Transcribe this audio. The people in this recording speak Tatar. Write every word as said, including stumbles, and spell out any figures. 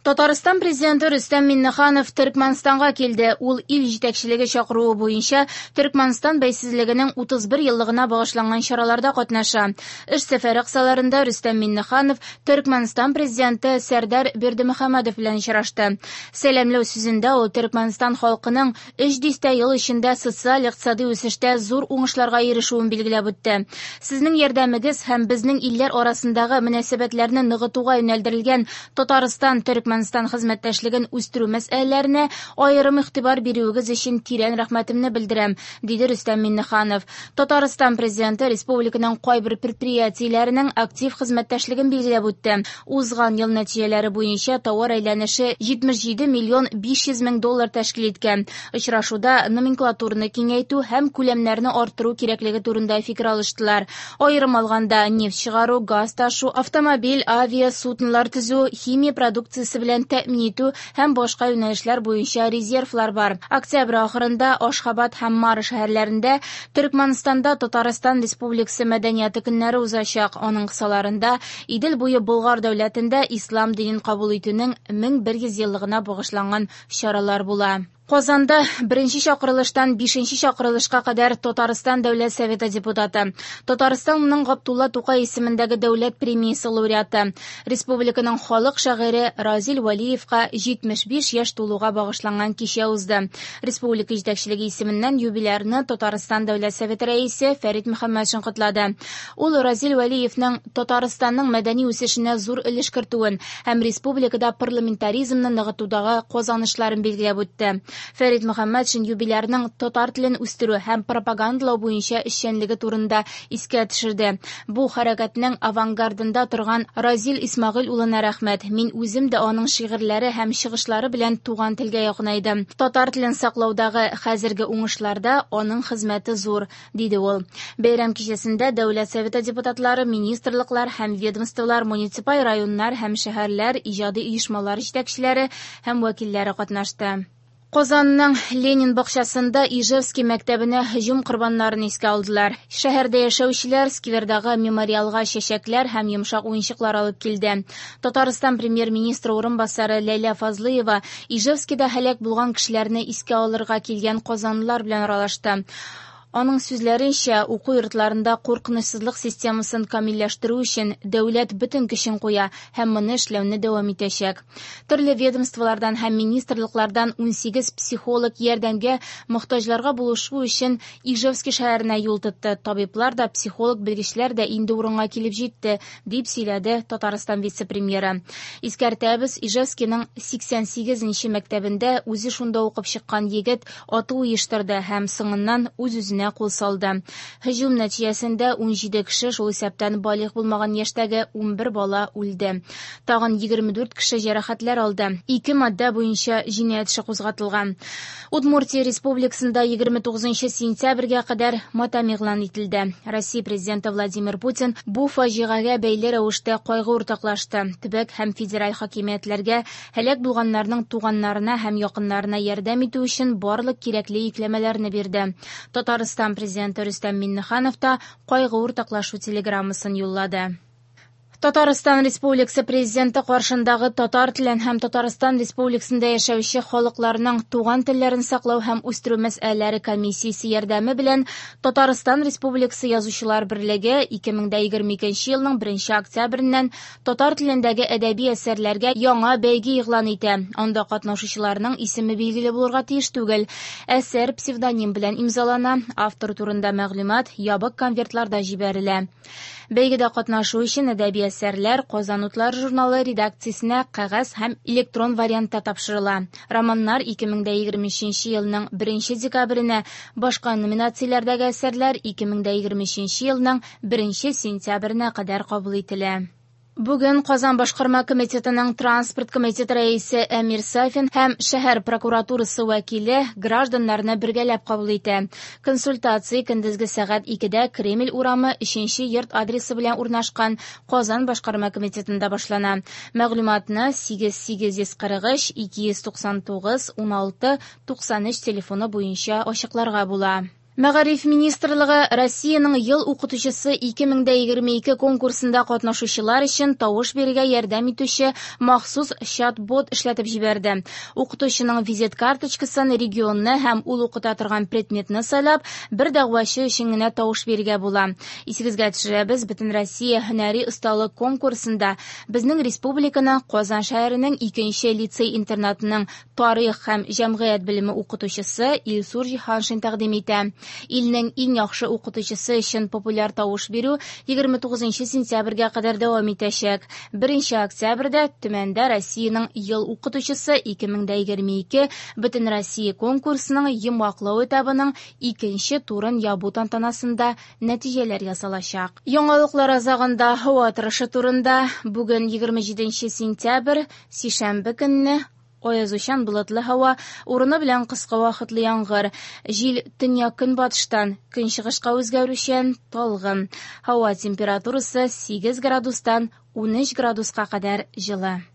Татарстан президенты Рөстәм Миннеханов Төркмәнстанга килде. Ул ил җитәкчелеге чакыруы буенча Төркмәнстан бәйсезлегенең утыз бер еллыгына багышланган чараларда катнаша. Эш сәфәре кысаларында Рөстәм Миннеханов Төркмәнстан президенты Сәрдар Бердимөхәммәдов белән очрашты. Сәламләү сүзендә ул Төркмәнстан халкының өч дистә ел эчендә социаль-икътисади үсештә зур уңышларга ирешүен билгеләп үтте. Сезнең ярдәмегез һәм безнең илләр арасындагы мөнәсәбәтләрне ныгытуга юнәлдерелгән Татарстан Төркмәнстан хезмәттәшлеген үстерү мәсьәләләренә аерым игътибар бирүегез өчен тирән рәхмәтемне белдерәм, диде Рөстәм Миннеханов. Татарстан президенты республиканың кайбер предприятиеләренең актив хезмәттәшлеген билгеләп үтте. Узган ел нәтиҗәләре буенча товар әйләнеше җитмеш җиде миллион биш йөз мең доллар тәшкил иткән. Очрашуда номенклатураны киңәйтү һәм күләмнәрне арттыру кирәклеге турында фикер алыштылар. Аерым алганда нефть чыгару, газ ташу, автомобиль, авиа, суднолар төзү, химия продукциясе белән тәэмин итү һәм башка юнәлешләр буенча резервлар бар. Октябрь ахырында Ашхабад һәм Мара шәһәрләрендә Төркмәнстанда Татарстан Республикасы мәдәнияте көннәре узачак. Аның кысаларында Идел буе Болгар дәүләтендә ислам динен кабул итүнең мең бер йөз еллыгына багышланган чаралар була. Казанда беренче чакырылыштан бишенче чакырылышка кадәр Татарстан Дәүләт Советы депутаты, Татарстанның Габдулла Тукай исемендәге дәүләт премиясе лауреаты, республиканың халык шагыйре Разил Валиевка җитмеш биш яшь тулуга багышланган кичә узды. Республика җитәкчелеге исеменнән юбилярны Татарстан Дәүләт Советы рәисе Фәрит Мөхәммәтшин котлады. Ул Разил Валиевның Татарстанның мәдәни үсешенә зур өлеш кертүен һәм республикада парламентаризмны ныгытудагы казанышларын билгеләп үтте. Фәрит Мөхәммәтшин юбилярның татар телен үстерү һәм пропагандалау буенча эшчәнлеге турында искә төшерде. Бу хәрәкәтнең авангардында торган Разил Исмагыйль улына рәхмәт. Мин үзем дә аның шигырьләре һәм чыгышлары белән туган телгә якынайдым. Татар телен саклаудагы хәзерге уңышларда аның хезмәте зур, диде ул. Бәйрәм кичәсендә Дәүләт Советы депутатлары, министрлыклар һәм ведомстволар, муниципаль районнар һәм шәһәрләр, иҗади оешмалар җитәкчеләре һәм вәкилләре катнашты. Казанның Ленин бакчасында Ижевский мәктәбенә һөҗүм корбаннарын искә алдылар. Шәһәрдә яшәүчеләр сквердагы мемориалга чәчәкләр һәм йомшак уенчыклар алып килде. Татарстан премьер-министры урынбасары Ләйлә Фазлыева Ижевскийда һәлак булган кешеләрне искә алырга килгән казанлылар белән аралашты. Аның сүзләренчә, уку йортларында куркынычсызлык системасын камилләштерү өчен дәүләт бөтен көчен куя һәм моны эшләүне дәвам итәчәк. Төрле ведомстволардан һәм министрлыклардан унсигез психолог ярдәмгә мохтаҗларга булышу өчен Ижевский шәһәренә юл тотты. Табиблар да, психолог белгечләр дә инде урынга килеп җитте, дип сөйләде Татарстан вице-премьеры. Искәртәбез, Ижевскийның сиксән сигезенче мәктәбендә үзе шунда укып чыккан егет ату оештырды һәм соңыннан үз-үзенә кул салды. Һөҗүм нәтиҗәсендә ун җиде кеше, шул исәптән балигъ булмаган яшьтәге ун бер бала үлде. Тагын егерме дүрт кеше җәрәхәтләр алды. Ике маддә буенча җинаять эше кузгатылган. Удмуртия Республикасында егерме тугызынчы сентябрьгә кадәр матам игълан ителде. Россия президенты Владимир Путин бу фаҗигагә бәйле рәвештә кайгы уртаклашты. Төбәк һәм федераль хакимиятләргә һәлак булганнарның туганнарына һәм якыннарына ярдәм итү өчен барлык кирәкле йөкләмәләрне бирде. Татарстан президенты Рөстәм Миннеханов та кайгы уртаклашу телеграммасын юллады. Татарстан Республикасы президенты каршындагы татар телен һәм Татарстан Республикасында яшәүче халыкларның туган телләрен саклау һәм үстерү мәсьәләләре комиссиясе ярдәме белән Татарстан Республикасы язучылар берлеге ике мең егерме икенче елның беренче октябреннән татар телендәге әдәби әсәрләргә яңа бәйге игълан итә. Анда катнашучыларның исеме билгеле булырга тиеш түгел. Әсәр псевдоним белән имзалана, автор турында мәгълүмат ябык конвертларда җибәрелә. Бәйгедә катнашу өчен әдәби әсәрләр Казан утлары журналы редакциясенә кәгазь һәм электрон вариантта тапшырыла. Романнар ике мең егерме өченче елның беренче декабренә, башка номинацияләрдәге әсәрләр ике мең егерме өченче елның беренче сентябренә кадәр кабул ителә. Бүген Казан башкарма комитетының транспорт комитеты рәисе Әмир Сафин һәм шәһәр прокуратурасы вәкиле гражданнарны бергәләп кабул итә. Консультация көндезге сәгать икедә Кремль урамы өченче йорт адресы белән урнашкан Казан башкарма комитетында башлана. Мәгълүматны сигез сигез йөз кырык өч ике йөз туксан тугыз ун алты туксан өч телефоны буенча ачыкларга була. Мәгариф министрлыгы Россиянең ел укытучысы ике мең егерме ике конкурсында катнашучылар өчен тавыш бирергә ярдәм итүче махсус чат-бот эшләтеп җибәрде. Укытучының визит карточкасын, регионны һәм ул укыта торган предметны сайлап, бер дәгъвачы өчен генә тавыш бирергә була. Исегезгә төшерәбез, Бөтен Россия һөнәри осталык конкурсында безнең республиканы Казан шәһәренең икенче лицей-интернатының тарих һәм җәмгыять белеме укытучысы Илсур Җиһаншин тәкъдим итә. Илнең иң яхшы укытучысы өчен популяр тавыш бирү егерме тугызынчы сентябрьгә кадәр дәвам итәчәк. беренче октябрьдә төмәндә Россиянең ел укытучысы ике мең егерме ике Бөтен Россия конкурсының йомгаклау этабының икенче турын ябу тантанасында нәтиҗәләр ясалачак. Яңалыклар азагында һава торышы турында бүген егерме җиденче сентябрь сишәмбе көнне аязучан болытлы һава, урыны белән кыска вакытлы яңгыр, җил төньяк-көнбатыштан көнчыгышка үзгәрүчән талгын. Һава температурасы сигез градустан ун өч градуска кадәр җылы.